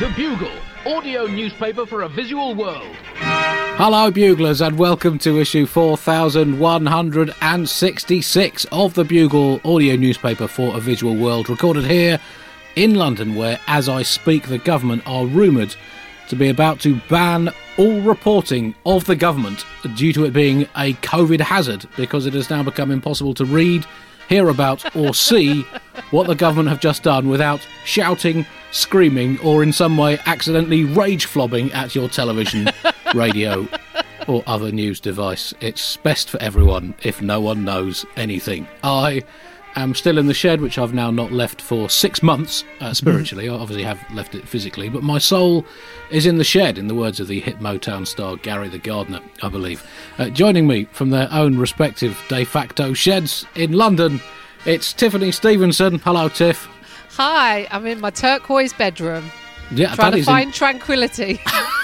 The Bugle, audio newspaper for a visual world. Hello, Buglers, and welcome to issue 4166 of The Bugle, audio newspaper for a visual world, recorded here in London, where, as I speak, the government are rumoured to be about to ban all reporting of the government due to it being a COVID hazard, because it has now become impossible to read, hear about or see what the government have just done without shouting, screaming or in some way accidentally rage flobbing at your television, radio or other news device. It's best for everyone if no one knows anything. I am still in the shed, which I've now not left for 6 months, spiritually. I obviously have left it physically, but my soul is in the shed, in the words of the hit Motown star Gary the Gardener, I believe. Joining me from their own respective de facto sheds in London, it's Tiffany Stevenson. Hello, Tiff. Hi, I'm in my turquoise bedroom, Yeah, trying to find tranquility.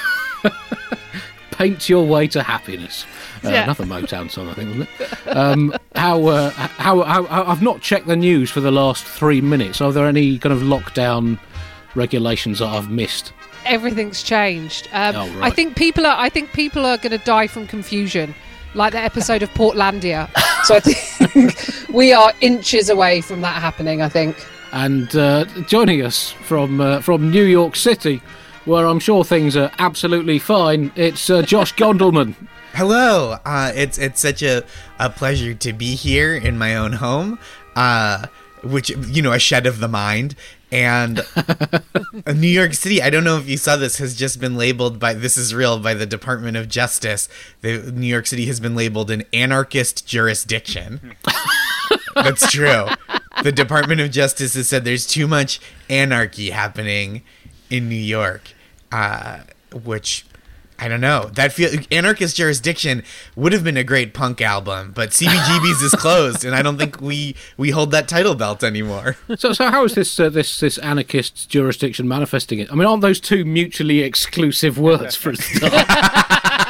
Paint your way to happiness. Yeah. Another Motown song, I think, wasn't it? How I've not checked the news for the last 3 minutes. Are there any kind of lockdown regulations that I've missed? Everything's changed. Right. I think people are going to die from confusion, like the episode of Portlandia. So I think we are inches away from that happening, I think. And joining us from New York City, where I'm sure things are absolutely fine, it's Josh Gondelman. Hello. It's such a pleasure to be here in my own home, which, you know, a shed of the mind. And New York City, I don't know if you saw this, has just been labeled by the Department of Justice. New York City has been labeled an anarchist jurisdiction. That's true. The Department of Justice has said there's too much anarchy happening in New York, which, I don't know. Anarchist Jurisdiction would have been a great punk album, but CBGB's is closed, and I don't think we hold that title belt anymore. So how is this anarchist jurisdiction manifesting it? I mean, aren't those two mutually exclusive words for a start?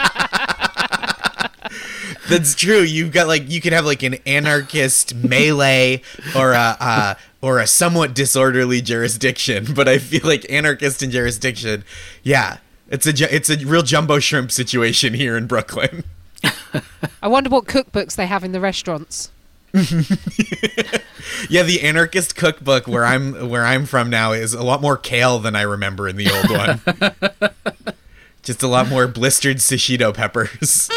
That's true. You could have like an anarchist melee or a somewhat disorderly jurisdiction, but I feel like anarchist and jurisdiction, yeah, it's a real jumbo shrimp situation here in Brooklyn. I wonder what cookbooks they have in the restaurants. Yeah, the anarchist cookbook where I'm from now is a lot more kale than I remember in the old one. Just a lot more blistered shishito peppers.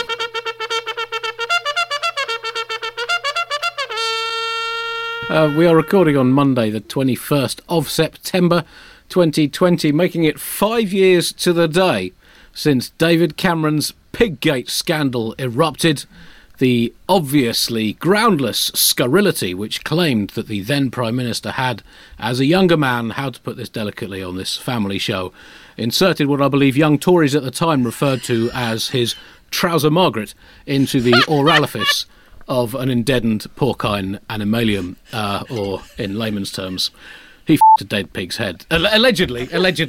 We are recording on Monday, the 21st of September 2020, making it 5 years to the day since David Cameron's Piggate scandal erupted. The obviously groundless scurrility which claimed that the then Prime Minister had, as a younger man, how to put this delicately on this family show, inserted what I believe young Tories at the time referred to as his trouser Margaret into the oralifice of an indeadened porcine animalium, or in layman's terms, he f***ed a dead pig's head. Allegedly.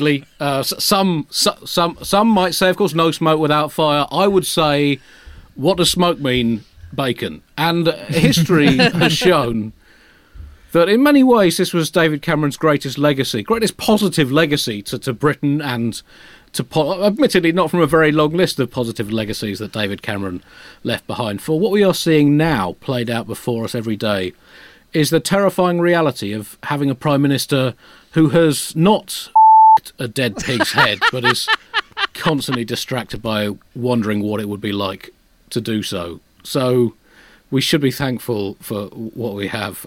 Some might say, of course, no smoke without fire. I would say, what does smoke mean? Bacon. And history has shown that in many ways this was David Cameron's greatest positive legacy to Britain, and admittedly not from a very long list of positive legacies that David Cameron left behind. For what we are seeing now played out before us every day is the terrifying reality of having a Prime Minister who has not a dead pig's head, but is constantly distracted by wondering what it would be like to do so. So we should be thankful for what we have,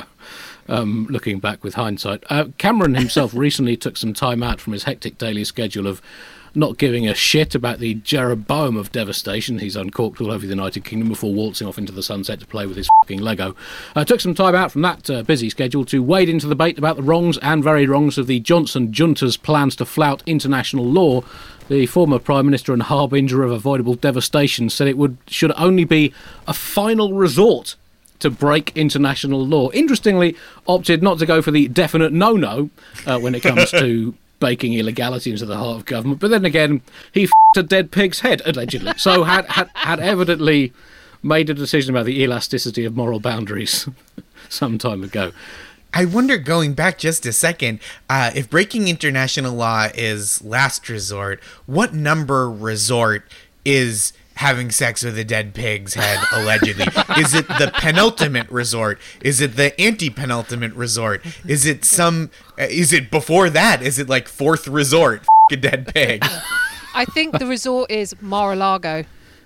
looking back with hindsight. Cameron himself recently took some time out from his hectic daily schedule of not giving a shit about the Jeroboam of devastation he's uncorked all over the United Kingdom before waltzing off into the sunset to play with his fucking Lego. Took some time out from that busy schedule to wade into the debate about the wrongs and very wrongs of the Johnson junta's plans to flout international law. The former Prime Minister and harbinger of avoidable devastation said it should only be a final resort to break international law. Interestingly, opted not to go for the definite no-no when it comes to baking illegality into the heart of government. But then again, he f***ed a dead pig's head, allegedly. So had evidently made a decision about the elasticity of moral boundaries some time ago. I wonder, going back just a second, if breaking international law is last resort, what number resort is having sex with a dead pig's head, allegedly? Is it the penultimate resort? Is it the anti-penultimate resort? Is it before that? Is it like fourth resort, a dead pig? I think the resort is Mar-a-Lago.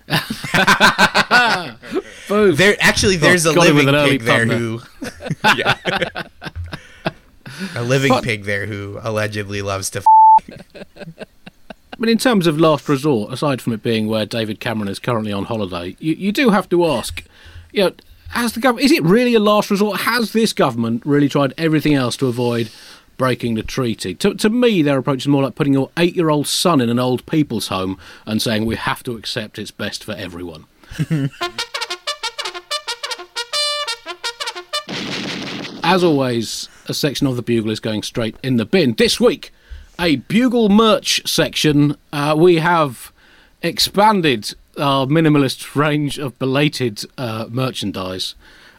Boom. There's a got him with living an early pig there pun who... Yeah. A living pig there who allegedly loves to I mean, in terms of last resort, aside from it being where David Cameron is currently on holiday, you do have to ask, has the government, is it really a last resort? Has this government really tried everything else to avoid breaking the treaty? To me, their approach is more like putting your 8-year-old son in an old people's home and saying we have to accept it's best for everyone. As always, a section of the Bugle is going straight in the bin. This week, a Bugle merch section. We have expanded our minimalist range of belated merchandise,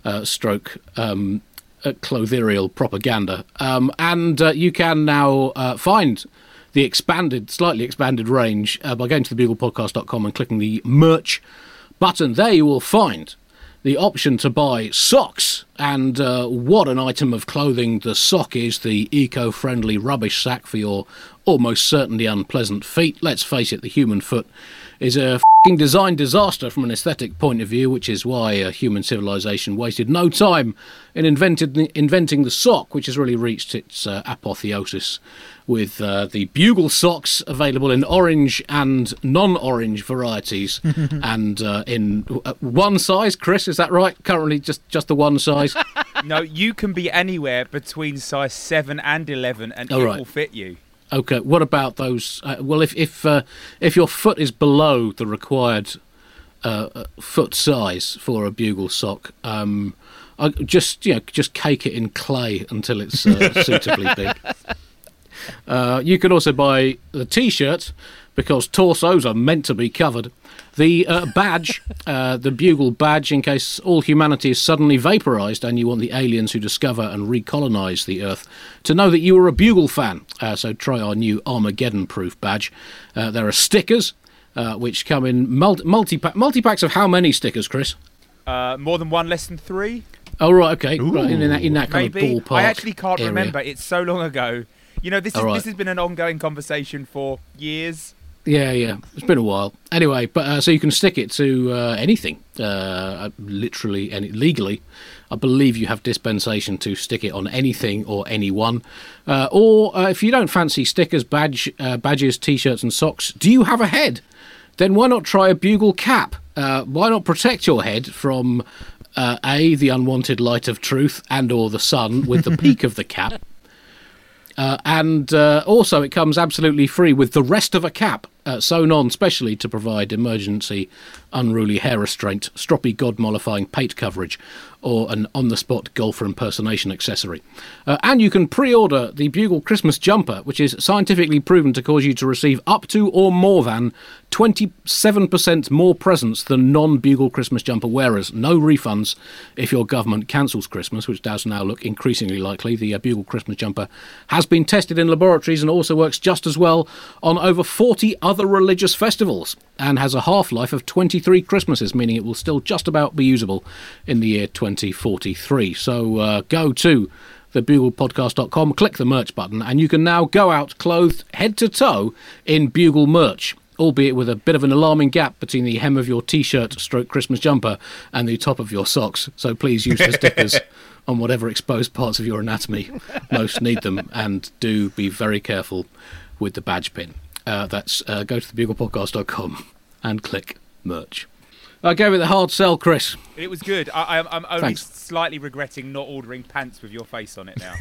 clotherial propaganda. And you can now find the slightly expanded range by going to thebuglepodcast.com and clicking the merch button. There you will find the option to buy socks, and what an item of clothing the sock is, the eco-friendly rubbish sack for your almost certainly unpleasant feet. Let's face it, the human foot is a f***ing design disaster from an aesthetic point of view, which is why human civilization wasted no time in inventing the sock, which has really reached its apotheosis with the Bugle socks available in orange and non-orange varieties, and in one size. Chris, is that right? Currently just the one size? No, you can be anywhere between size 7 and 11 and it will fit you. Okay, what about those? Well, if your foot is below the required foot size for a Bugle sock, just cake it in clay until it's suitably big. You can also buy the T-shirt, because torsos are meant to be covered. The badge, the Bugle badge, in case all humanity is suddenly vaporised and you want the aliens who discover and recolonise the Earth to know that you are a Bugle fan. So try our new Armageddon-proof badge. There are stickers, which come in multi-packs of how many stickers, Chris? More than one, less than 3. Oh, right, okay. Right, in that kind Maybe. of ballpark I actually can't area. remember. It's so long ago. This has been an ongoing conversation for years. Yeah, it's been a while. Anyway, but so you can stick it to anything, literally, legally. I believe you have dispensation to stick it on anything or anyone. Or if you don't fancy stickers, badges, T-shirts and socks, do you have a head? Then why not try a Bugle cap? Why not protect your head from the unwanted light of truth and or the sun with the peak of the cap? And also it comes absolutely free with the rest of a cap sewn on specially to provide emergency unruly hair restraint, stroppy god-mollifying pate coverage, or an on-the-spot golfer impersonation accessory. And you can pre-order the Bugle Christmas jumper, which is scientifically proven to cause you to receive up to or more than 27% more presents than non-Bugle Christmas jumper wearers. No refunds if your government cancels Christmas, which does now look increasingly likely. The Bugle Christmas jumper has been tested in laboratories and also works just as well on over 40 other religious festivals, and has a half-life of 23 Christmases, meaning it will still just about be usable in the year 2043. So go to thebuglepodcast.com, click the merch button, and you can now go out clothed head to toe in Bugle merch, albeit with a bit of an alarming gap between the hem of your T-shirt stroke Christmas jumper and the top of your socks. So please use the stickers on whatever exposed parts of your anatomy most need them, and do be very careful with the badge pin. That's go to thebuglepodcast.com and click merch. I gave it the hard sell, Chris. It was good. I'm only Thanks. slightly regretting not ordering pants with your face on it now.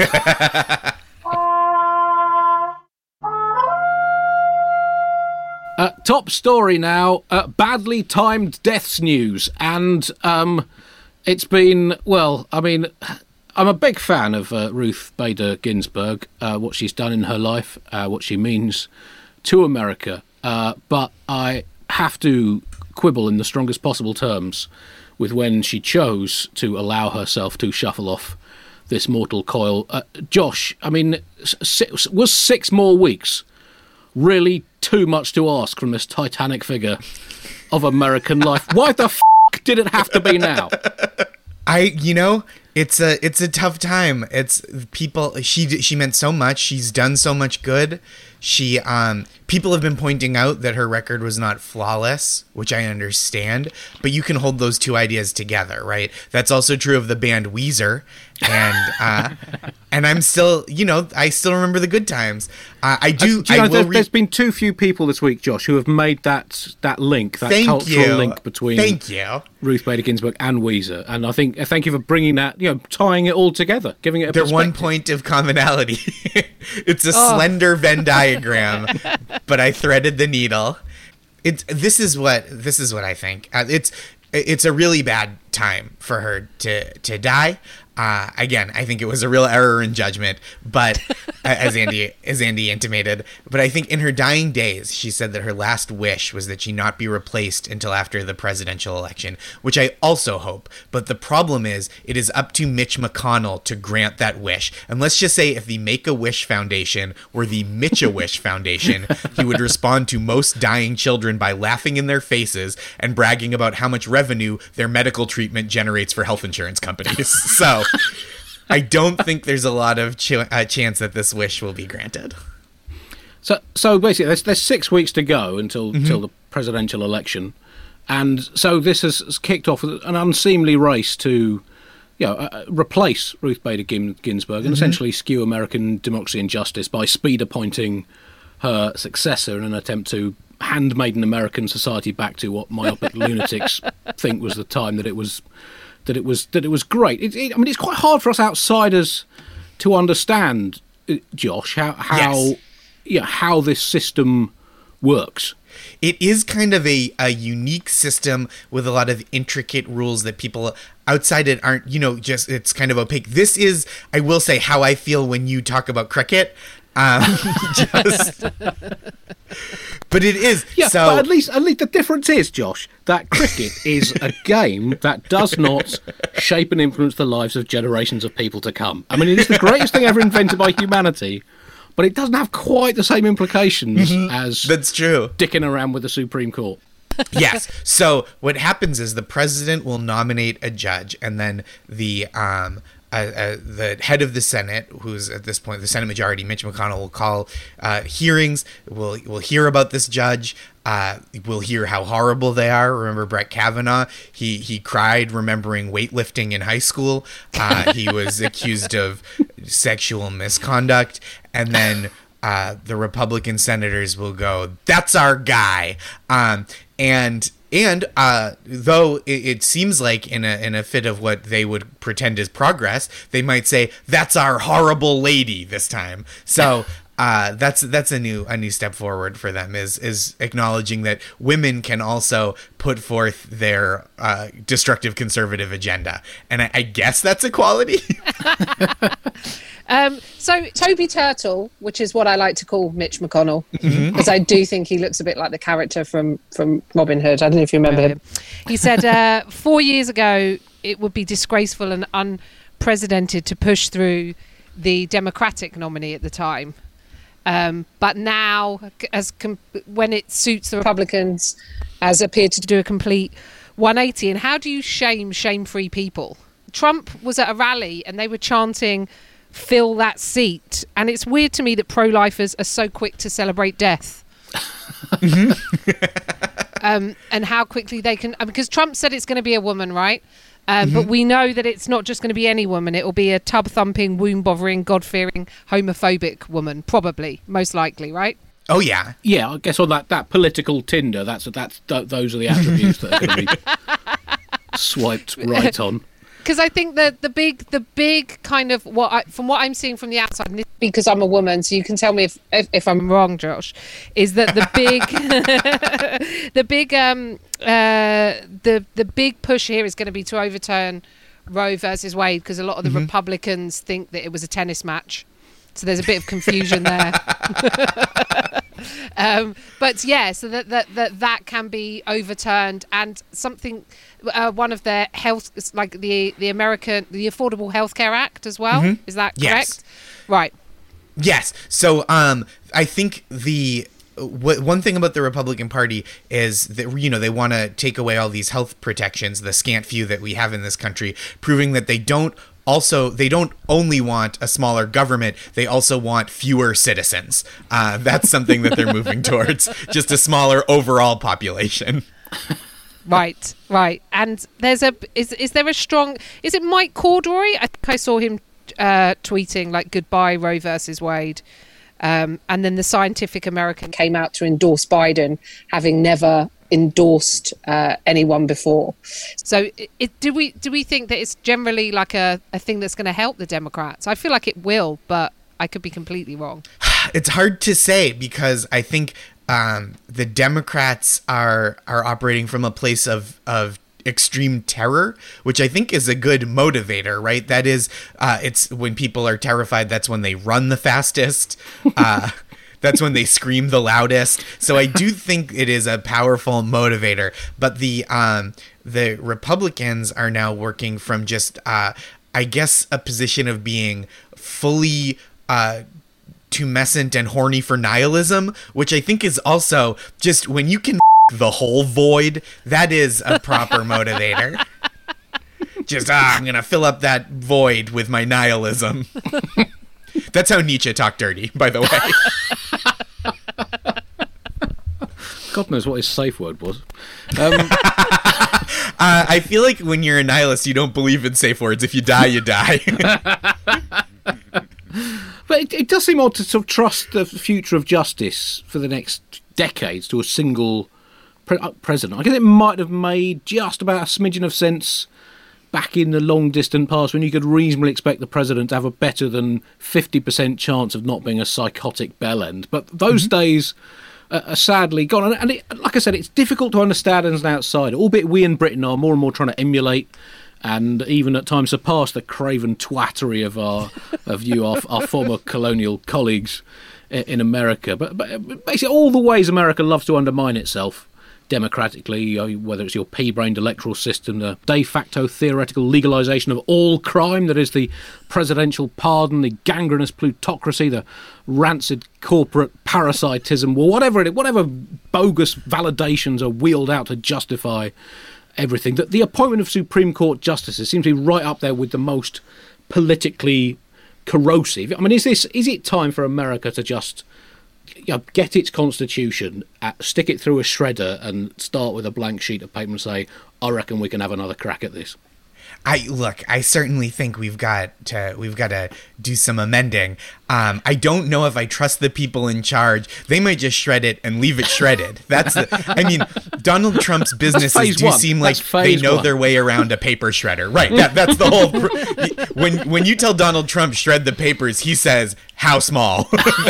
Top story now, badly timed deaths news. And it's been, well, I mean, I'm a big fan of Ruth Bader Ginsburg, what she's done in her life, what she means to America. But I have to quibble in the strongest possible terms with when she chose to allow herself to shuffle off this mortal coil. Josh, I mean, was 6 more weeks really too much to ask from this titanic figure of American life? Why the did it have to be now? It's a tough time. It's people. She meant so much. She's done so much good. People have been pointing out that her record was not flawless, which I understand, but you can hold those two ideas together, right? That's also true of the band Weezer, and I'm still, I still remember the good times. There's been too few people this week, Josh, who have made that link, that cultural link between Ruth Bader Ginsburg and Weezer, and I think thank you for bringing that, tying it all together, giving it a perspective. They're one point of commonality. It's a slender Venn diagram, but I threaded the needle. This is what I think. It's a really bad time for her to die. Again, I think it was a real error in judgment, but as Andy intimated. But I think in her dying days, she said that her last wish was that she not be replaced until after the presidential election, which I also hope. But the problem is, it is up to Mitch McConnell to grant that wish. And let's just say if the Make-A-Wish Foundation were the Mitch-A-Wish Foundation, he would respond to most dying children by laughing in their faces and bragging about how much revenue their medical treatment generates for health insurance companies. So I don't think there's a lot of chance that this wish will be granted. So basically, there's 6 weeks to go until the presidential election, and so this has kicked off an unseemly race to, replace Ruth Bader Ginsburg and essentially skew American democracy and justice by speed appointing her successor in an attempt to handmaiden American society back to what myopic lunatics think was the time that it was great. It's quite hard for us outsiders to understand, Josh, how this system works. It is kind of a unique system with a lot of intricate rules that people outside it aren't, it's kind of opaque. This is, I will say, how I feel when you talk about cricket. But it is. Yeah, so, but at least the difference is, Josh, that cricket is a game that does not shape and influence the lives of generations of people to come. I mean, it is the greatest thing ever invented by humanity, but it doesn't have quite the same implications as that's true. Dicking around with the Supreme Court. Yes. So what happens is the president will nominate a judge, and then the head of the Senate, who's at this point the Senate majority, Mitch McConnell, will call hearings. We'll hear about this judge. We'll hear how horrible they are. Remember Brett Kavanaugh? He cried remembering weightlifting in high school. He was accused of sexual misconduct, and then the Republican senators will go, "That's our guy," and though it seems like in a fit of what they would pretend is progress, they might say, "That's our horrible lady" this time. So that's a new step forward for them, is acknowledging that women can also put forth their destructive conservative agenda, and I guess that's equality. So Toby Turtle, which is what I like to call Mitch McConnell, because I do think he looks a bit like the character from Robin Hood. I don't know if you remember him. He said 4 years ago it would be disgraceful and unprecedented to push through the Democratic nominee at the time. But now, when it suits the Republicans, has appeared to do a complete 180. And how do you shame-free people? Trump was at a rally and they were chanting, "Fill that seat." And it's weird to me that pro-lifers are so quick to celebrate death. And how quickly they can... because Trump said it's going to be a woman, right? But we know that it's not just going to be any woman. It will be a tub-thumping, womb-bothering, God-fearing, homophobic woman, probably, most likely, right? Oh, yeah. Yeah, I guess on that political Tinder, those are the attributes that are going to be swiped right on. Because I think that the big kind of from what I'm seeing from the outside, and because I'm a woman, so you can tell me if I'm wrong, Josh, is that the big push here is going to be to overturn Roe versus Wade, because a lot of the Republicans think that it was a tennis match. So there's a bit of confusion there. But yeah, so that can be overturned, and something, one of their health, like the Affordable Health Care Act as well. Mm-hmm. Is that correct? Yes. Right. Yes. So I think one thing about the Republican Party is that, they want to take away all these health protections, the scant few that we have in this country, proving that they don't only want a smaller government, they also want fewer citizens. That's something that they're moving towards, just a smaller overall population. Right. And is it Mike Corduroy? I think I saw him tweeting like goodbye Roe versus Wade. And then the Scientific American came out to endorse Biden, having never endorsed anyone before. So do we think that it's generally like a thing that's going to help the Democrats? I feel like it will, but I could be completely wrong. It's hard to say, because I think the Democrats are operating from a place of extreme terror, which I think is a good motivator, right? That is, it's when people are terrified, that's when they run the fastest. That's when they scream the loudest. So I do think it is a powerful motivator. But the Republicans are now working from just, I guess, a position of being fully tumescent and horny for nihilism, which I think is also just when you can the whole void, that is a proper motivator. Just, I'm going to fill up that void with my nihilism. That's how Nietzsche talked dirty, by the way. God knows what his safe word was. I feel like when you're a nihilist, you don't believe in safe words. If you die, you die. But it does seem odd to sort of trust the future of justice for the next decades to a single president. I guess it might have made just about a smidgen of sense back in the long distant past, when you could reasonably expect the president to have a better than 50% chance of not being a psychotic bellend. But those days are sadly gone. And like I said, it's difficult to understand as an outsider, albeit we in Britain are more and more trying to emulate and even at times surpass the craven twattery of our former colonial colleagues in America. But basically all the ways America loves to undermine itself democratically, whether it's your pea-brained electoral system, the de facto theoretical legalisation of all crime that is the presidential pardon, the gangrenous plutocracy, the rancid corporate parasitism, or whatever bogus validations are wheeled out to justify everything. That the appointment of Supreme Court justices seems to be right up there with the most politically corrosive. I mean, is it time for America to just get its constitution, stick it through a shredder and start with a blank sheet of paper and say, I reckon we can have another crack at this? I certainly think we've got to do some amending. I don't know if I trust the people in charge. They might just shred it and leave it shredded. Donald Trump's businesses do seem like they know their way around a paper shredder. Right. That's the whole. When you tell Donald Trump shred the papers, he says, how small?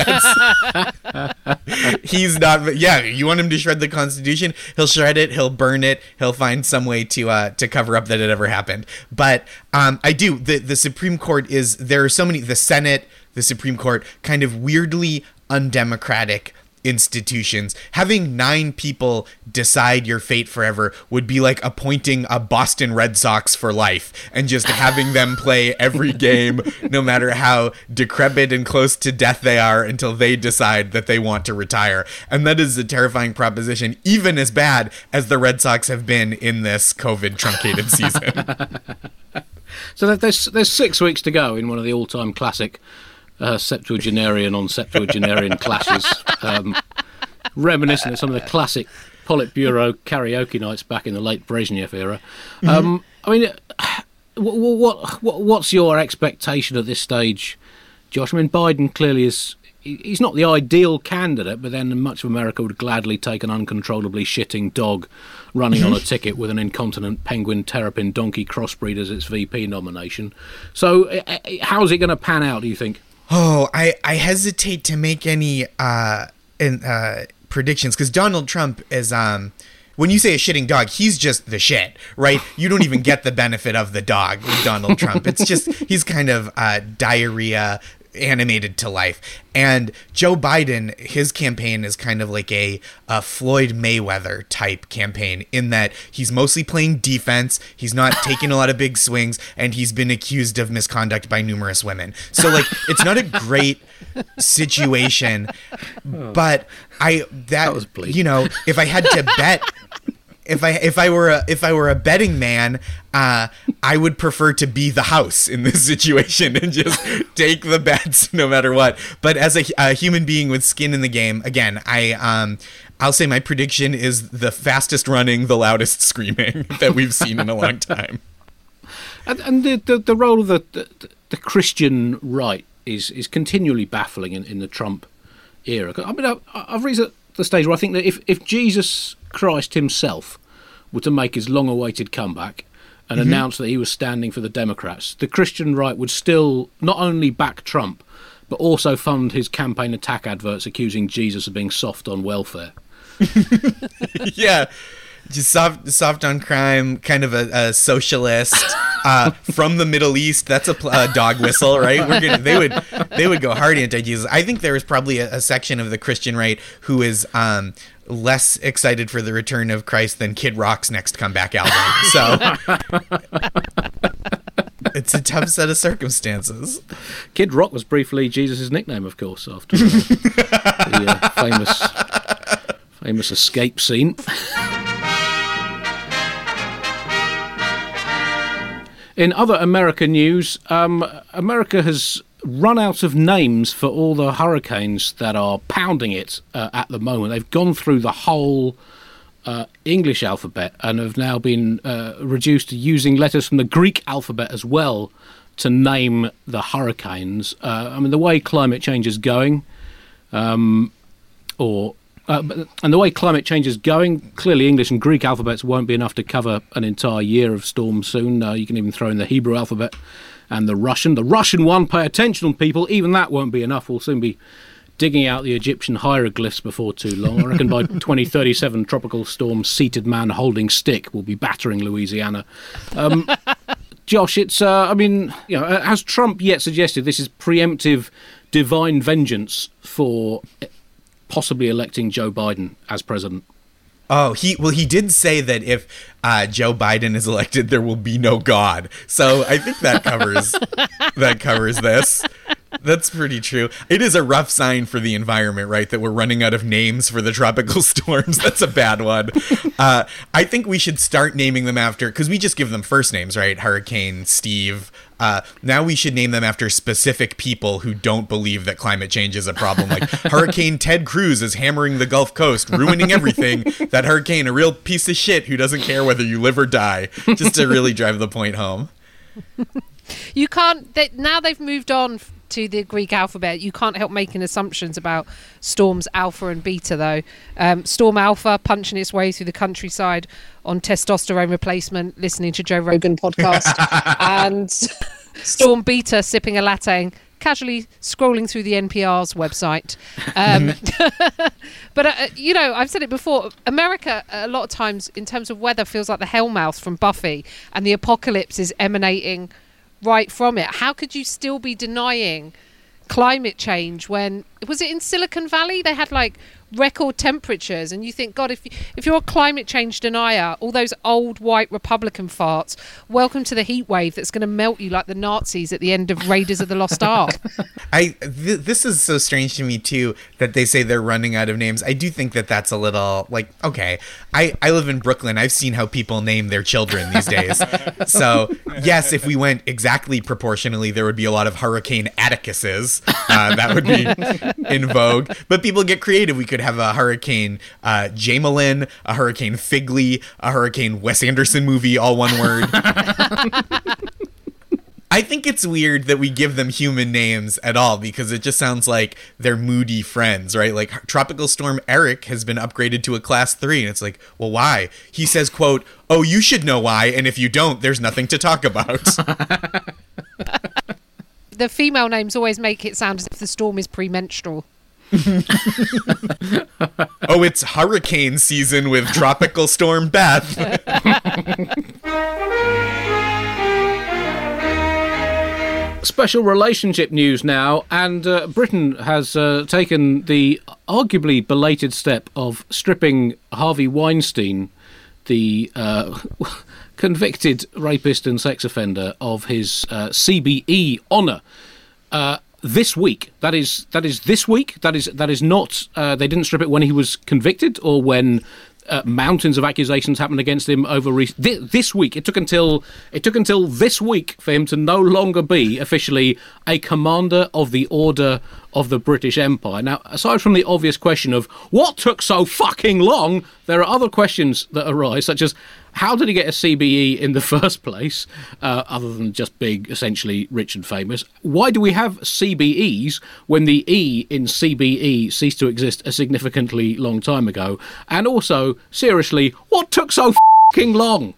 He's not. Yeah, you want him to shred the Constitution? He'll shred it. He'll burn it. He'll find some way to cover up that it ever happened. But I do. The Supreme Court there are so many. The Senate, the Supreme Court, kind of weirdly undemocratic institutions. Having 9 people decide your fate forever would be like appointing a Boston Red Sox for life and just having them play every game, no matter how decrepit and close to death they are, until they decide that they want to retire. And that is a terrifying proposition, even as bad as the Red Sox have been in this COVID truncated season. So there's 6 weeks to go in one of the all-time classic septuagenarian on septuagenarian clashes, reminiscent of some of the classic Politburo karaoke nights back in the late Brezhnev era. I mean, what's your expectation at this stage, Josh? I mean, Biden clearly he's not the ideal candidate, but then much of America would gladly take an uncontrollably shitting dog running on a ticket with an incontinent penguin terrapin donkey crossbreed as its VP nomination. So how's it going to pan out, do you think? Oh, I hesitate to make any predictions, because Donald Trump is, when you say a shitting dog, he's just the shit, right? You don't even get the benefit of the dog with Donald Trump. It's just, he's kind of diarrhea animated to life. And Joe Biden, his campaign is kind of like a Floyd Mayweather type campaign, in that he's mostly playing defense, he's not taking a lot of big swings, and he's been accused of misconduct by numerous women. So like, it's not a great situation, but that was bleak. You know, if I had to bet, if I were a betting man, I would prefer to be the house in this situation and just take the bets no matter what. But as a human being with skin in the game, again, I'll say my prediction is the fastest running, the loudest screaming that we've seen in a long time. And the role of the Christian right is continually baffling in the Trump era. I mean, I've reached the stage where I think that if Jesus Christ himself were to make his long-awaited comeback and announce that he was standing for the Democrats, the Christian right would still not only back Trump, but also fund his campaign attack adverts accusing Jesus of being soft on welfare. Yeah, just soft on crime, kind of a socialist from the Middle East. That's a dog whistle, right? They would go hard anti-Jesus. I think there is probably a section of the Christian right who is less excited for the return of Christ than Kid Rock's next comeback album. So it's a tough set of circumstances. Kid Rock was briefly Jesus' nickname, of course, after the famous escape scene. In other American news, America has run out of names for all the hurricanes that are pounding it at the moment. They've gone through the whole English alphabet and have now been reduced to using letters from the Greek alphabet as well to name the hurricanes. I mean, the way climate change is going, and the way climate change is going, clearly English and Greek alphabets won't be enough to cover an entire year of storms soon. You can even throw in the Hebrew alphabet and the Russian. The Russian one, pay attention, people, even that won't be enough. We'll soon be digging out the Egyptian hieroglyphs before too long. I reckon by 2037, tropical storm Seated Man Holding Stick will be battering Louisiana. Josh, it's, has Trump yet suggested this is preemptive divine vengeance for possibly electing Joe Biden as president? Oh, he did say that if Joe Biden is elected, there will be no God. So I think that covers this. That's pretty true. It is a rough sign for the environment, right? That we're running out of names for the tropical storms. That's a bad one. I think we should start naming them after, because we just give them first names, right? Hurricane Steve. Now we should name them after specific people who don't believe that climate change is a problem. Like Hurricane Ted Cruz is hammering the Gulf Coast, ruining everything. That hurricane, a real piece of shit who doesn't care whether you live or die, just to really drive the point home. You can't. Now they've moved on to the Greek alphabet. You can't help making assumptions about storms Alpha and Beta, though. Storm Alpha punching its way through the countryside on testosterone replacement, listening to Joe Rogan podcast, and Storm Beta sipping a latte, casually scrolling through the NPR's website. But I've said it before. America, a lot of times, in terms of weather, feels like the Hellmouth from Buffy, and the apocalypse is emanating right from it. How could you still be denying climate change when, was it in Silicon Valley? They had like record temperatures, and you think, God, if you're a climate change denier, all those old white Republican farts, welcome to the heat wave that's going to melt you like the Nazis at the end of Raiders of the Lost Ark. This is so strange to me too, that they say they're running out of names. I do think that that's a little like, okay, I live in Brooklyn. I've seen how people name their children these days. So yes, if we went exactly proportionally, there would be a lot of Hurricane Atticuses that would be in vogue, but people get creative. We could have a Hurricane Jamelin, a Hurricane Figley, a Hurricane Wes Anderson movie, all one word. I think it's weird that we give them human names at all, because it just sounds like they're moody friends, right? Like Tropical Storm Eric has been upgraded to a class 3, and it's like, well, why? He says, quote, "Oh, you should know why, and if you don't, there's nothing to talk about." The female names always make it sound as if the storm is premenstrual. Oh, it's hurricane season with Tropical Storm Beth. Special relationship news now, and Britain has taken the arguably belated step of stripping Harvey Weinstein, the convicted rapist and sex offender, of his CBE honour. This week. That is this week. That is not. They didn't strip it when he was convicted or when mountains of accusations happened against him over this week. It took until this week for him to no longer be officially a commander of the Order of the British Empire. Now, aside from the obvious question of what took so fucking long, there are other questions that arise, such as how did he get a CBE in the first place, other than just being essentially rich and famous? Why do we have CBEs when the E in CBE ceased to exist a significantly long time ago? And also, seriously, what took so fucking long?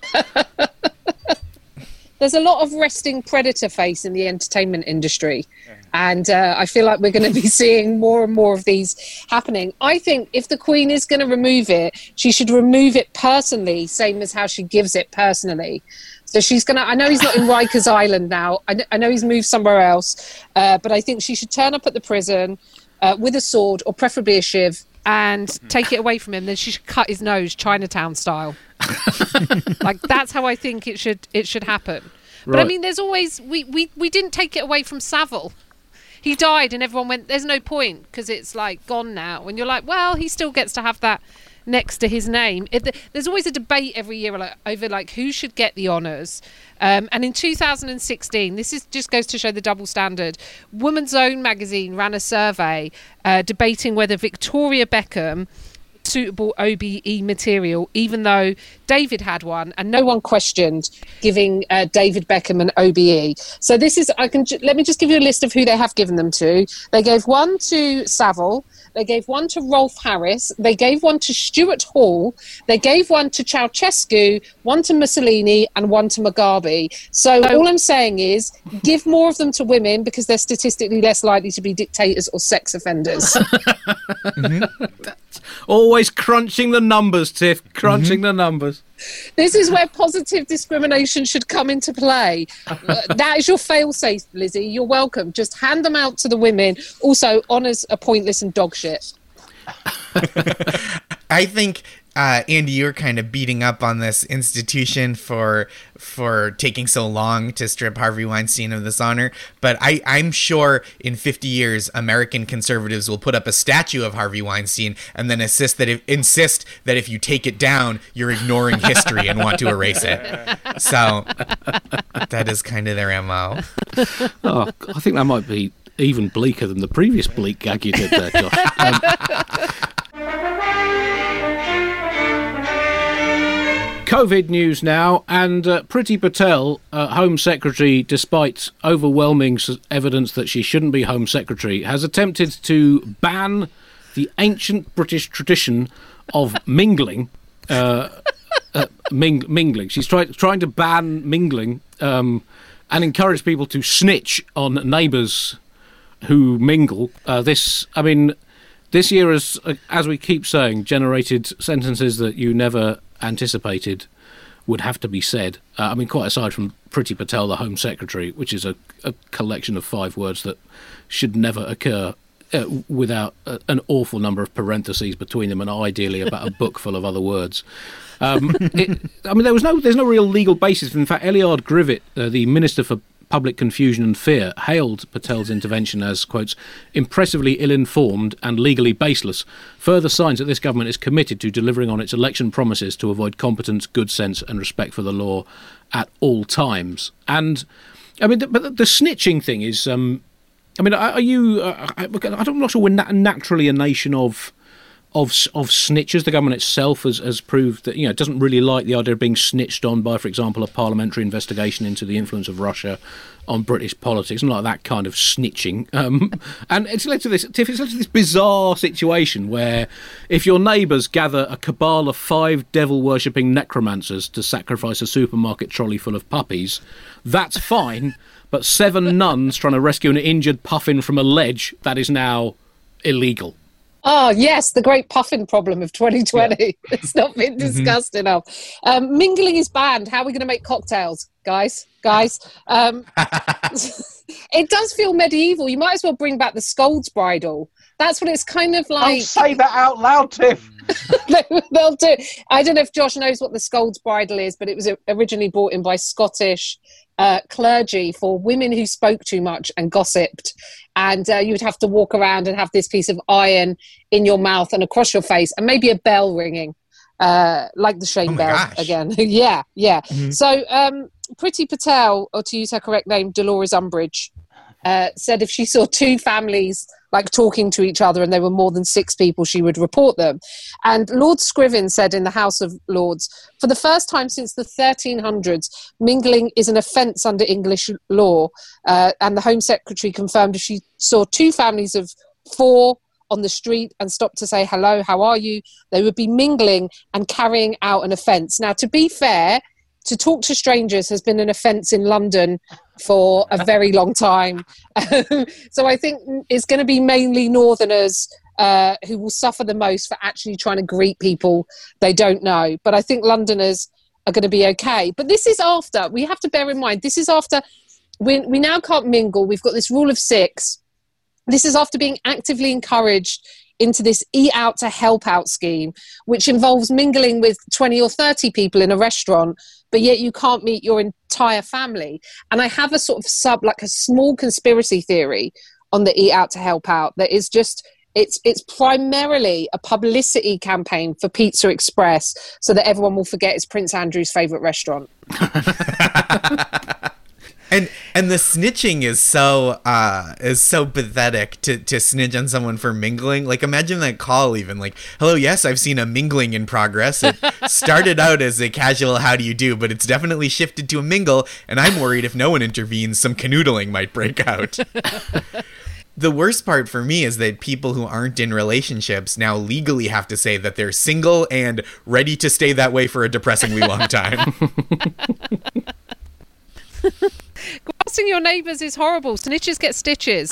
There's a lot of resting predator face in the entertainment industry. And I feel like we're going to be seeing more and more of these happening. I think if the Queen is going to remove it, she should remove it personally, same as how she gives it personally. So she's going to... I know he's not in Rikers Island now. I know he's moved somewhere else. But I think she should turn up at the prison with a sword, or preferably a shiv, and take it away from him. Then she should cut his nose Chinatown style. Like, that's how I think it should happen. But I mean, there's always... We didn't take it away from Savile. He died and everyone went, there's no point because it's like gone now. And you're like, well, he still gets to have that next to his name. There's always a debate every year over who should get the honours. And in 2016, just goes to show the double standard. Woman's Own magazine ran a survey debating whether Victoria Beckham suitable OBE material, even though David had one, and no one questioned giving David Beckham an OBE. So this is, let me just give you a list of who they have given them to. They gave one to Savile, they gave one to Rolf Harris, they gave one to Stuart Hall, they gave one to Ceausescu, one to Mussolini, and one to Mugabe. So all I'm saying is, give more of them to women because they're statistically less likely to be dictators or sex offenders. Always crunching the numbers, Tiff, crunching the numbers. This is where positive discrimination should come into play. That is your fail-safe, Lizzie. You're welcome. Just hand them out to the women. Also, honours are pointless and dog shit. I think, Andy, you're kind of beating up on this institution for taking so long to strip Harvey Weinstein of this honor. But I'm sure in 50 years, American conservatives will put up a statue of Harvey Weinstein and then insist that if you take it down, you're ignoring history and want to erase it. So that is kind of their MO. Oh, I think that might be even bleaker than the previous bleak gag you did there, Josh. COVID news now, and Priti Patel, Home Secretary, despite overwhelming evidence that she shouldn't be Home Secretary, has attempted to ban the ancient British tradition of mingling. Mingling. She's trying to ban mingling and encourage people to snitch on neighbours who mingle. This year has, as we keep saying, generated sentences that you never anticipated would have to be said. Quite aside from Priti Patel, the Home Secretary, which is a collection of 5 words that should never occur without an awful number of parentheses between them, and ideally about a book full of other words. There's no real legal basis. In fact, Eliard Grivet, the Minister for Public Confusion and Fear, hailed Patel's intervention as, quotes, impressively ill-informed and legally baseless. Further signs that this government is committed to delivering on its election promises to avoid competence, good sense and respect for the law at all times. And, but the snitching thing is, I'm not sure we're naturally a nation of snitchers. The government itself has proved that it doesn't really like the idea of being snitched on by, for example, a parliamentary investigation into the influence of Russia on British politics, and like that kind of snitching. And it's led to this bizarre situation where if your neighbours gather a cabal of 5 devil-worshipping necromancers to sacrifice a supermarket trolley full of puppies, that's fine. But 7 nuns trying to rescue an injured puffin from a ledge, that is now illegal. Oh, yes, the great puffin problem of 2020. Yeah. It's not been discussed enough. Mingling is banned. How are we going to make cocktails, guys? It does feel medieval. You might as well bring back the Scold's Bridle. That's what it's kind of like. Don't say that out loud, Tiff. They'll do. I don't know if Josh knows what the Scold's Bridle is, but it was originally brought in by Scottish clergy for women who spoke too much and gossiped. And you would have to walk around and have this piece of iron in your mouth and across your face, and maybe a bell ringing, like the Shane bell gosh. again. yeah. Mm-hmm. So Priti Patel, or to use her correct name, Dolores Umbridge, said if she saw two families like talking to each other and there were more than 6 people, she would report them. And Lord Scriven said in the House of Lords, for the first time since the 1300s, mingling is an offence under English law. And the Home Secretary confirmed if she saw 2 families of 4 on the street and stopped to say, hello, how are you? They would be mingling and carrying out an offence. Now, to be fair, to talk to strangers has been an offence in London for a very long time. So I think it's going to be mainly Northerners who will suffer the most for actually trying to greet people they don't know. But I think Londoners are going to be okay. But this is after, we have to bear in mind, this is after, we now can't mingle. We've got this rule of 6. This is after being actively encouraged into this eat out to help out scheme, which involves mingling with 20 or 30 people in a restaurant, but yet you can't meet your entire family. And I have a sort of like a small conspiracy theory on the eat out to help out that is just, it's primarily a publicity campaign for Pizza Express so that everyone will forget it's Prince Andrew's favourite restaurant. And the snitching is so pathetic to snitch on someone for mingling. Like, imagine that call even, like, hello, yes, I've seen a mingling in progress. It started out as a casual how do you do, but it's definitely shifted to a mingle, and I'm worried if no one intervenes, some canoodling might break out. The worst part for me is that people who aren't in relationships now legally have to say that they're single and ready to stay that way for a depressingly long time. Grassing your neighbours is horrible. Snitches get stitches.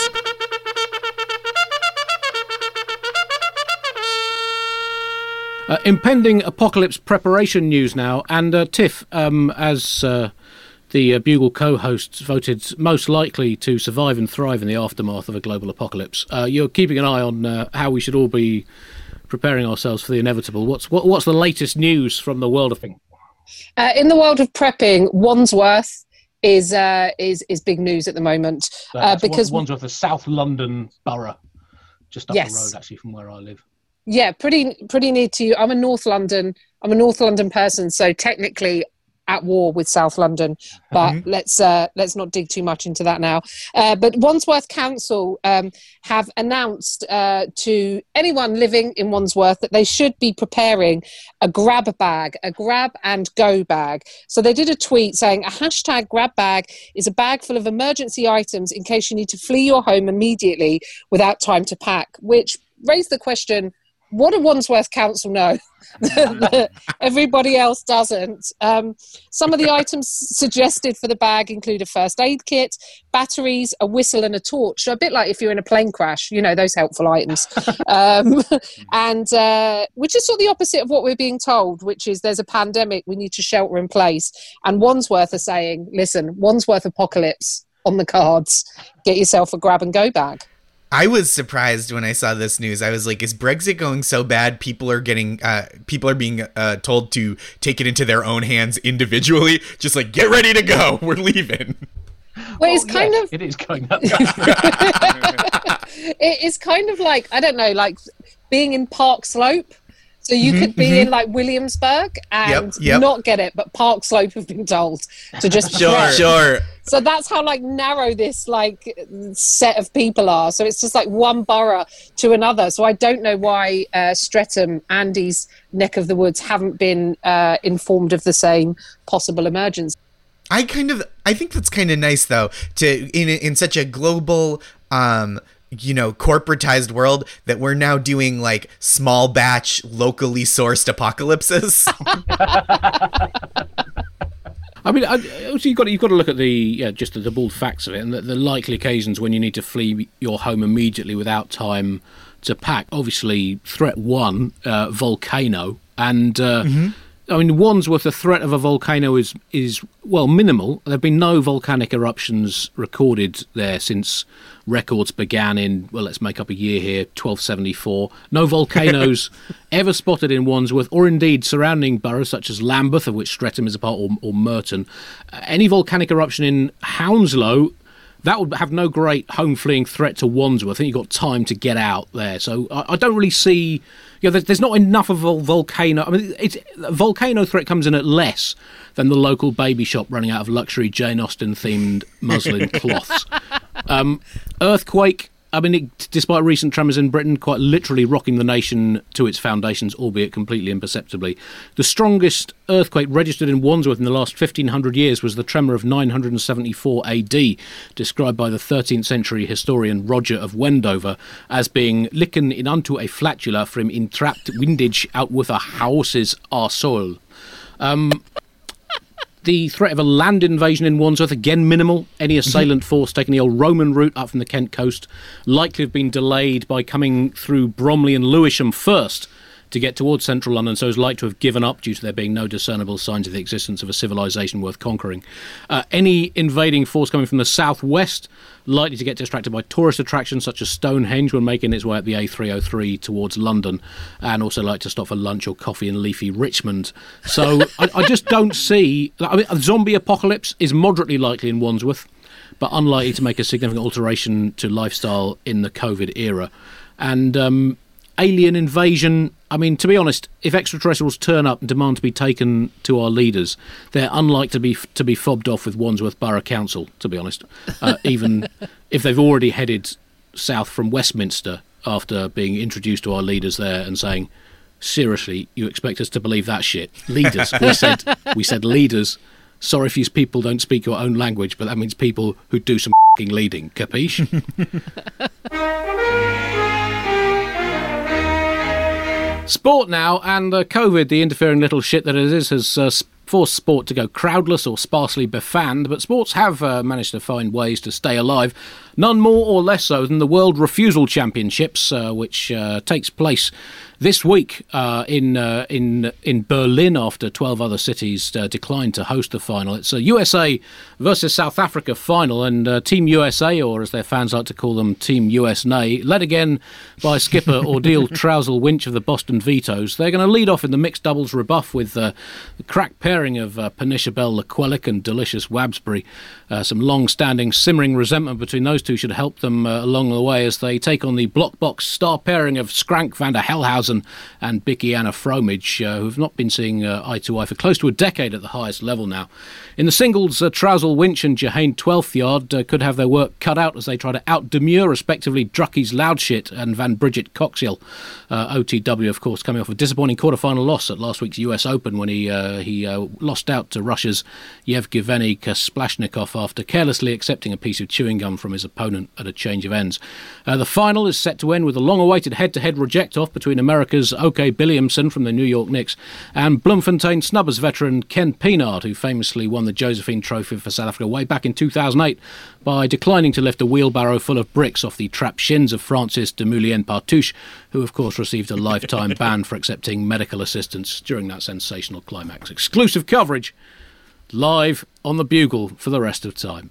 Impending apocalypse preparation news now. And Tiff, as the Bugle co-hosts voted most likely to survive and thrive in the aftermath of a global apocalypse, you're keeping an eye on how we should all be preparing ourselves for the inevitable. What's the latest news from the world of things? In the world of prepping, Wandsworth is big news at the moment because Wandsworth, the South London borough, just up the road actually from where I live. Yeah, pretty near to you. I'm a North London person, so technically at war with South London, but let's not dig too much into that now. But Wandsworth Council have announced to anyone living in Wandsworth that they should be preparing a grab and go bag. So they did a tweet saying a hashtag grab bag is a bag full of emergency items in case you need to flee your home immediately without time to pack, which raised the question, what do Wandsworth Council know that everybody else doesn't? Some of the items suggested for the bag include a first aid kit, batteries, a whistle and a torch. So a bit like if you're in a plane crash, you know, those helpful items. And which is sort of the opposite of what we're being told, which is there's a pandemic, we need to shelter in place. And Wandsworth are saying, listen, Wandsworth apocalypse on the cards. Get yourself a grab and go bag. I was surprised when I saw this news. I was like, is Brexit going so bad people are being told to take it into their own hands individually? Just like, get ready to go. We're leaving. Well, it's kind of... It is going up. It's kind of like, I don't know, like being in Park Slope. So you could be in like Williamsburg and not get it, but Park Slope have been told to just sure. So that's how like narrow this like set of people are. So it's just like one borough to another. So I don't know why Streatham, Andy's neck of the woods, haven't been informed of the same possible emergency. I think that's kind of nice though, to in such a global corporatized world, that we're now doing like small batch, locally sourced apocalypses. I mean, also you've got to look at just the bald facts of it, and the likely occasions when you need to flee your home immediately without time to pack. Obviously, threat one, volcano, and I mean, Wandsworth, the threat of a volcano is minimal. There have been no volcanic eruptions recorded there since records began in, well, let's make up a year here, 1274. No volcanoes ever spotted in Wandsworth, or indeed surrounding boroughs such as Lambeth, of which Streatham is a part, or Merton. Any volcanic eruption in Hounslow, that would have no great home-fleeing threat to Wandsworth. I think you've got time to get out there. So I don't really see... there's not enough of a volcano. I mean, a volcano threat comes in at less than the local baby shop running out of luxury Jane Austen-themed muslin cloths. Earthquake... I mean, despite recent tremors in Britain, quite literally rocking the nation to its foundations, albeit completely imperceptibly. The strongest earthquake registered in Wandsworth in the last 1,500 years was the tremor of 974 AD, described by the 13th century historian Roger of Wendover as being licken in unto a flatula from entrapped windage out with a house's arsole. The threat of a land invasion in Wandsworth, again minimal. Any assailant force taking the old Roman route up from the Kent coast likely have been delayed by coming through Bromley and Lewisham first to get towards central London, so is like to have given up due to there being no discernible signs of the existence of a civilization worth conquering. Any invading force coming from the southwest likely to get distracted by tourist attractions such as Stonehenge when making its way up the A303 towards London, and also like to stop for lunch or coffee in leafy Richmond. So I just don't see... I mean, a zombie apocalypse is moderately likely in Wandsworth, but unlikely to make a significant alteration to lifestyle in the COVID era. And alien invasion... I mean, to be honest, if extraterrestrials turn up and demand to be taken to our leaders, they're unlikely to be fobbed off with Wandsworth Borough Council, to be honest, even if they've already headed south from Westminster after being introduced to our leaders there and saying, seriously, you expect us to believe that shit? Leaders. We said leaders. Sorry if you people don't speak your own language, but that means people who do some f***ing leading. Capiche? Sport now, and COVID, the interfering little shit that it is, has forced sport to go crowdless or sparsely befanned, but sports have managed to find ways to stay alive, none more or less so than the World Refusal Championships, which takes place this week in Berlin after 12 other cities declined to host the final. It's a USA versus South Africa final, and Team USA, or as their fans like to call them, Team USNA, led again by skipper Ordeal Trousel-Winch of the Boston Vetoes. They're going to lead off in the mixed doubles rebuff with the crack pairing of Panishabel Lecquelic and Delicious Wabsbury. Some long-standing simmering resentment between those two should help them along the way as they take on the block box star pairing of Skrank van der Hellhausen and Bicky Anna Fromage, who've not been seeing eye to eye for close to a decade at the highest level now. In the singles, Trousel-Winch and Jehane Twelfthard could have their work cut out as they try to out-demure, respectively, Drucky's Loudshit and Van Bridget Coxiel. OTW, of course, coming off a disappointing quarter-final loss at last week's US Open when he lost out to Russia's Yevgeny Splashnikov after carelessly accepting a piece of chewing gum from his opponent at a change of ends. The final is set to end with a long-awaited head-to-head reject-off between America's O.K. Billiamson from the New York Knicks and Bloemfontein Snubbers veteran Ken Pienaar, who famously won the Josephine Trophy for South Africa way back in 2008 by declining to lift a wheelbarrow full of bricks off the trapped shins of Francis de Moulien-Partouche, who of course received a lifetime ban for accepting medical assistance during that sensational climax. Exclusive coverage live on the Bugle for the rest of time.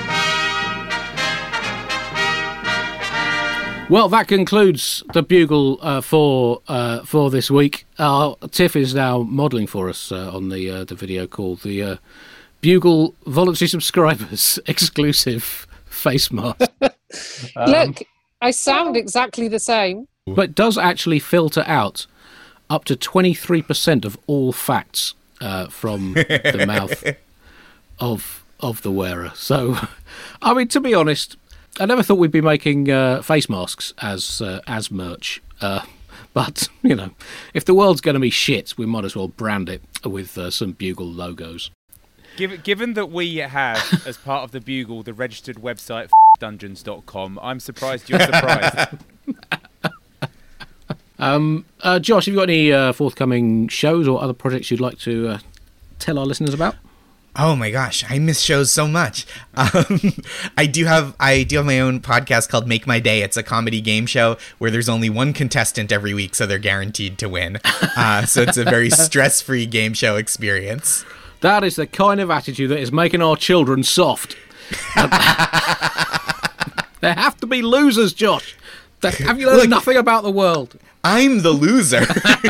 Well, that concludes the Bugle for this week. Tiff is now modelling for us on the video call the Bugle voluntary subscribers exclusive face mask. Look, I sound exactly the same. But it does actually filter out up to 23% of all facts from the mouth of the wearer. So, I mean, to be honest, I never thought we'd be making face masks as merch. But, you know, if the world's going to be shit, we might as well brand it with some Bugle logos. Given that we have, as part of the Bugle, the registered website dungeons.com, I'm surprised you're surprised. Josh, have you got any forthcoming shows or other projects you'd like to tell our listeners about? Oh my gosh, I miss shows so much. I do have my own podcast called Make My Day. It's a comedy game show where there's only one contestant every week, so they're guaranteed to win. So it's a very stress-free game show experience. That is the kind of attitude that is making our children soft. There have to be losers, Josh. Have you learned nothing about the world? I'm the loser.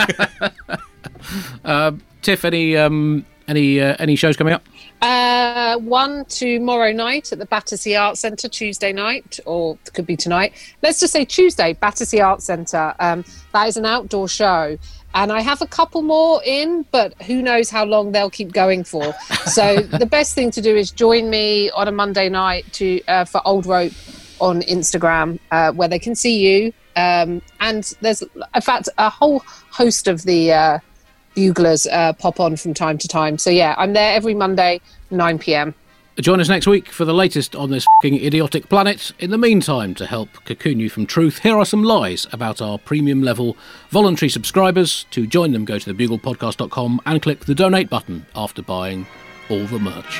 Tiff, any shows coming up? One tomorrow night at the Battersea Arts Centre, Tuesday night, or it could be tonight. Let's just say Tuesday, Battersea Arts Centre. That is an outdoor show. And I have a couple more in, but who knows how long they'll keep going for. So the best thing to do is join me on a Monday night for Old Rope on Instagram, where they can see you. And there's, in fact, a whole host of the buglers pop on from time to time. So yeah, I'm there every Monday, 9 p.m. Join us next week for the latest on this fucking idiotic planet. In the meantime, to help cocoon you from truth, here are some lies about our premium level voluntary subscribers. To join them, go to thebuglepodcast.com and click the donate button after buying all the merch.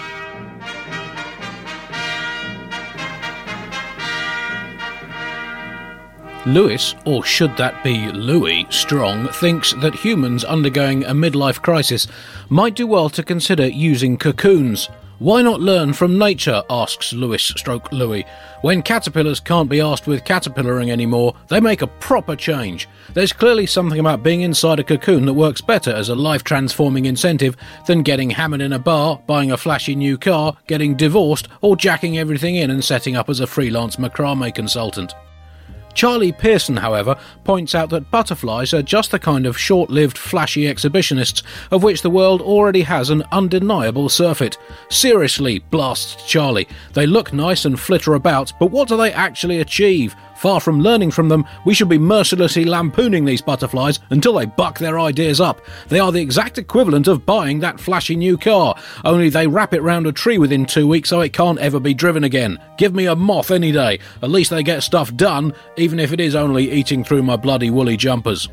Lewis, or should that be Louis, Strong, thinks that humans undergoing a midlife crisis might do well to consider using cocoons. Why not learn from nature, asks Louis. When caterpillars can't be asked with caterpillaring anymore, they make a proper change. There's clearly something about being inside a cocoon that works better as a life-transforming incentive than getting hammered in a bar, buying a flashy new car, getting divorced, or jacking everything in and setting up as a freelance macrame consultant. Charlie Pearson, however, points out that butterflies are just the kind of short-lived, flashy exhibitionists of which the world already has an undeniable surfeit. Seriously, blasts Charlie. They look nice and flitter about, but what do they actually achieve? Far from learning from them, we should be mercilessly lampooning these butterflies until they buck their ideas up. They are the exact equivalent of buying that flashy new car, only they wrap it round a tree within 2 weeks so it can't ever be driven again. Give me a moth any day. At least they get stuff done, even if it is only eating through my bloody woolly jumpers.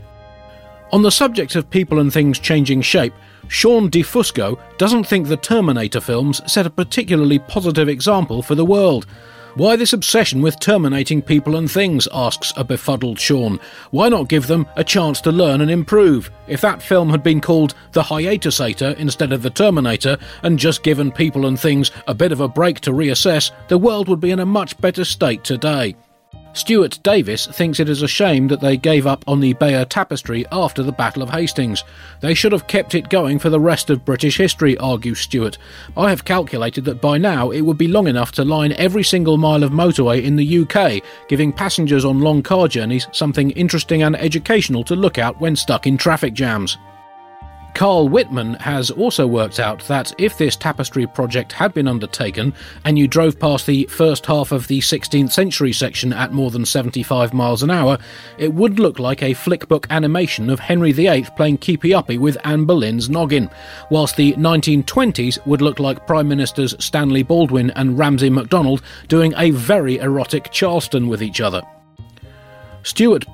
On the subject of people and things changing shape, Sean DeFusco doesn't think the Terminator films set a particularly positive example for the world. Why this obsession with terminating people and things, asks a befuddled Sean. Why not give them a chance to learn and improve? If that film had been called The Hiatusator instead of The Terminator, and just given people and things a bit of a break to reassess, the world would be in a much better state today. Stuart Davis thinks it is a shame that they gave up on the Bayeux Tapestry after the Battle of Hastings. They should have kept it going for the rest of British history, argues Stuart. I have calculated that by now it would be long enough to line every single mile of motorway in the UK, giving passengers on long car journeys something interesting and educational to look at when stuck in traffic jams. Carl Whitman has also worked out that if this tapestry project had been undertaken and you drove past the first half of the 16th century section at more than 75 miles an hour, it would look like a flickbook animation of Henry VIII playing keepy-uppy with Anne Boleyn's noggin, whilst the 1920s would look like Prime Ministers Stanley Baldwin and Ramsay MacDonald doing a very erotic Charleston with each other. Stuart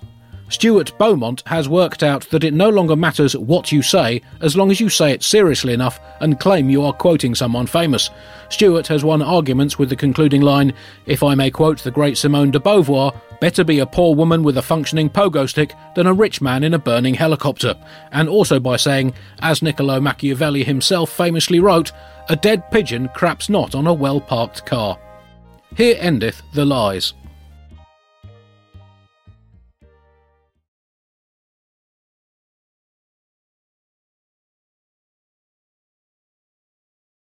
Beaumont has worked out that it no longer matters what you say as long as you say it seriously enough and claim you are quoting someone famous. Stuart has won arguments with the concluding line, "If I may quote the great Simone de Beauvoir, better be a poor woman with a functioning pogo stick than a rich man in a burning helicopter," and also by saying, as Niccolo Machiavelli himself famously wrote, "A dead pigeon craps not on a well-parked car." Here endeth the lies.